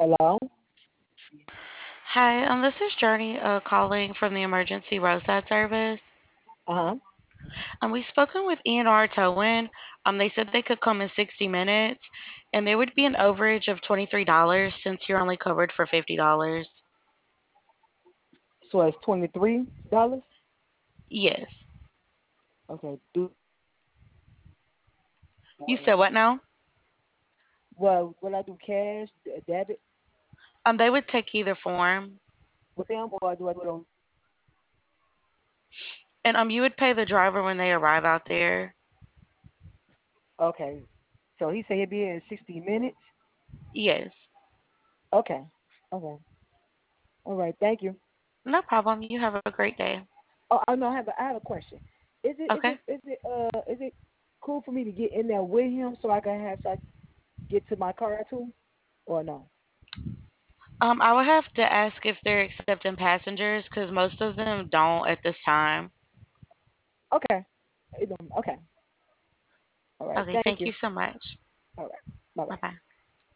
Hello? Hi, this is Journey calling from the emergency roadside service. Uh-huh. We've spoken with ENR Towing. They said they could come in 60 minutes, and there would be an overage of $23 since you're only covered for $50. So it's $23? Yes. Okay. Do You said what now? well, will I do cash, debit They would take either form, with them, or do I do it on? and you would pay the driver when they arrive out there. Okay. So he said he'll be here in 60 minutes? Yes. Okay. Okay. All right. Thank you. No problem. You have a great day. Oh, I know. I have a question. Is it is Okay. it is it is it cool for me to get in there with him so I get to my car too, or no? I would have to ask if they're accepting passengers because most of them don't at this time. Okay. Okay. All right. Okay. Thank Thank you. you so much. All right. Bye Bye bye. bye.